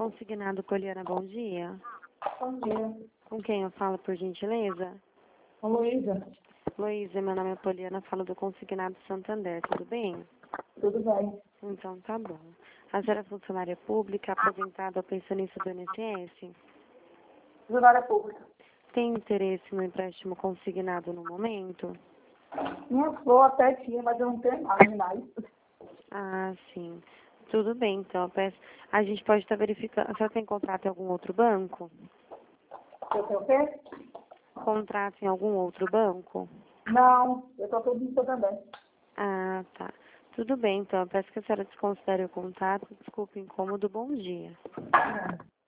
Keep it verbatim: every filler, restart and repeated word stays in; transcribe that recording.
Consignado Poliana, bom dia. Bom dia. Com quem eu falo, por gentileza? Ô, Luísa, Luísa, meu nome é Poliana, falo do Consignado Santander, tudo bem? tudo bem? Então tá bom. A senhora é funcionária pública, aposentada ou pensionista do I N S S? Funcionária pública. Tem interesse no empréstimo consignado no momento? Minha flor até tinha, mas eu não tenho mais mais. Ah, sim. Tudo bem, então. Eu peço... A gente pode estar verificando. A senhora tem contrato em algum outro banco? Eu tenho o quê? Contrato em algum outro banco? Não, eu estou tudo isso também. Ah, tá. Tudo bem, então. Eu peço que a senhora desconsidere o contato. Desculpe o incômodo. Bom dia. Não.